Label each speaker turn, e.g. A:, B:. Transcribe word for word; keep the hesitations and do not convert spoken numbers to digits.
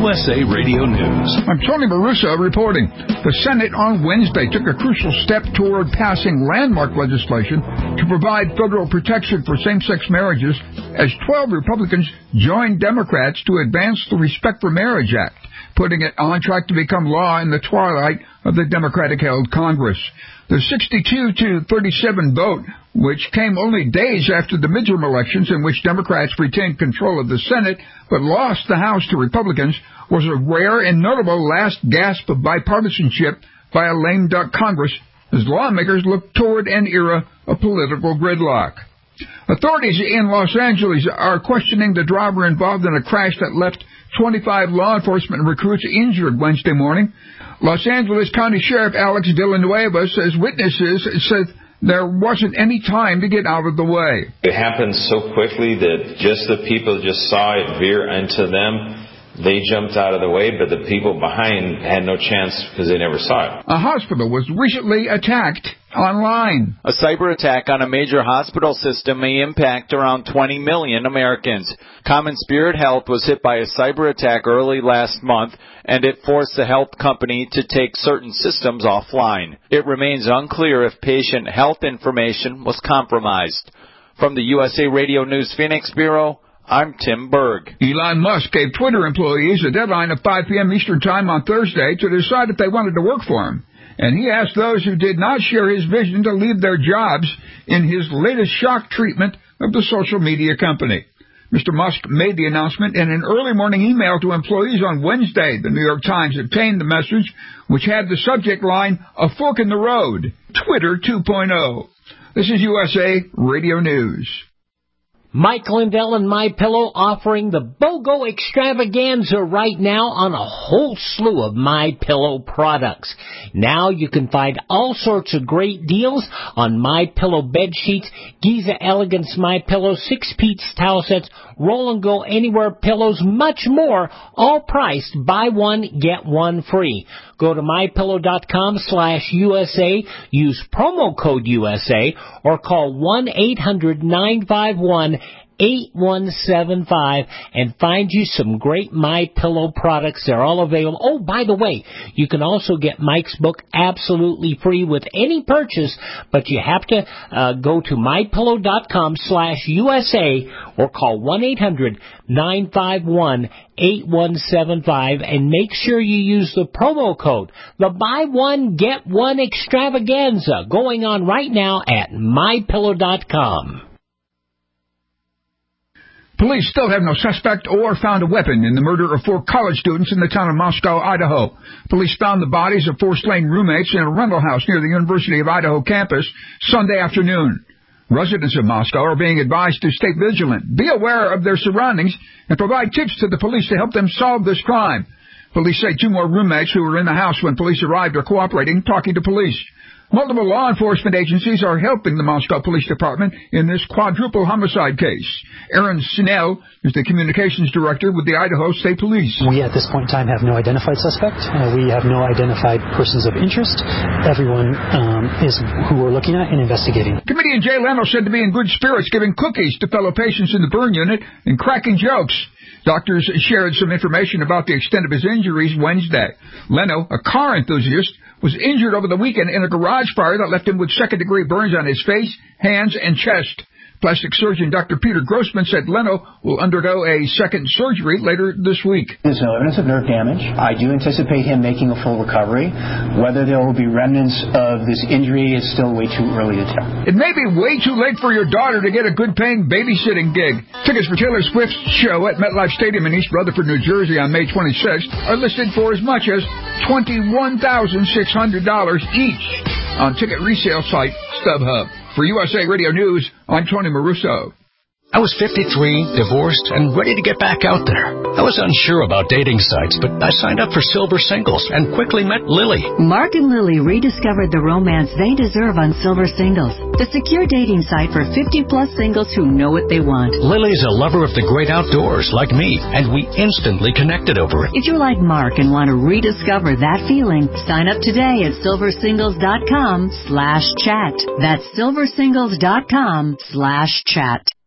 A: S A Radio News.
B: I'm Tony Maruso reporting. The Senate on Wednesday took a crucial step toward passing landmark legislation to provide federal protection for same-sex marriages as twelve Republicans joined Democrats to advance the Respect for Marriage Act, putting it on track to become law in the twilight of the Democratic-held Congress. The sixty-two to thirty-seven vote, which came only days after the midterm elections in which Democrats retained control of the Senate but lost the House to Republicans, was a rare and notable last gasp of bipartisanship by a lame duck Congress as lawmakers look toward an era of political gridlock. Authorities in Los Angeles are questioning the driver involved in a crash that left twenty-five law enforcement recruits injured Wednesday morning. Los Angeles County Sheriff Alex Villanueva says witnesses said there wasn't any time to get out of the way.
C: It happened so quickly that just the people just saw it veer into them. They jumped out of the way, but the people behind had no chance because they never saw it.
B: A hospital was recently attacked online.
D: A cyber attack on a major hospital system may impact around twenty million Americans. Common Spirit Health was hit by a cyber attack early last month, and it forced the health company to take certain systems offline. It remains unclear if patient health information was compromised. From the U S A Radio News Phoenix Bureau, I'm Tim Berg.
B: Elon Musk gave Twitter employees a deadline of five p.m. Eastern Time on Thursday to decide if they wanted to work for him. And he asked those who did not share his vision to leave their jobs in his latest shock treatment of the social media company. Mister Musk made the announcement in an early morning email to employees on Wednesday. The New York Times obtained the message, which had the subject line, "A Fork in the Road, Twitter two point oh. This is U S A Radio News.
E: Mike Lindell and MyPillow offering the BOGO extravaganza right now on a whole slew of MyPillow products. Now you can find all sorts of great deals on MyPillow bed sheets, Giza Elegance MyPillow, six-piece towel sets, Roll and Go Anywhere pillows, much more, all priced buy one, get one free. Go to MyPillow.com slash USA, use promo code U S A, or call one eight hundred nine five one eight one seven five and find you some great MyPillow products. They're all available. Oh, by the way, you can also get Mike's book absolutely free with any purchase, but you have to uh, go to MyPillow.com slash USA or call one eight hundred nine five one eight one seven five and make sure you use the promo code. The buy one, get one extravaganza going on right now at My Pillow dot com.
B: Police still have no suspect or found a weapon in the murder of four college students in the town of Moscow, Idaho. Police found the bodies of four slain roommates in a rental house near the University of Idaho campus Sunday afternoon. Residents of Moscow are being advised to stay vigilant, be aware of their surroundings, and provide tips to the police to help them solve this crime. Police say two more roommates who were in the house when police arrived are cooperating, talking to police. Multiple law enforcement agencies are helping the Moscow Police Department in this quadruple homicide case. Aaron Snell is the communications director with the Idaho State Police.
F: We, at this point in time, have no identified suspect. Uh, we have no identified persons of interest. Everyone um, is who we're looking at and investigating.
B: Comedian Jay Leno said to be in good spirits, giving cookies to fellow patients in the burn unit and cracking jokes. Doctors shared some information about the extent of his injuries Wednesday. Leno, a car enthusiast, was injured over the weekend in a garage fire that left him with second-degree burns on his face, hands, and chest. Plastic surgeon Doctor Peter Grossman said Leno will undergo a second surgery later this week.
G: There's no evidence of nerve damage. I do anticipate him making a full recovery. Whether there will be remnants of this injury is still way too early to tell.
B: It may be way too late for your daughter to get a good-paying babysitting gig. Tickets for Taylor Swift's show at MetLife Stadium in East Rutherford, New Jersey on May twenty-sixth are listed for as much as twenty-one thousand six hundred dollars each on ticket resale site StubHub. For U S A Radio News, I'm Tony Maruso.
A: I was fifty-three, divorced, and ready to get back out there. I was unsure about dating sites, but I signed up for Silver Singles and quickly met Lily.
H: Mark and Lily rediscovered the romance they deserve on Silver Singles, the secure dating site for fifty-plus singles who know what they want.
A: Lily's a lover of the great outdoors like me, and we instantly connected over it.
H: If you're like Mark and want to rediscover that feeling, sign up today at silversingles.com slash chat. That's silversingles.com slash chat.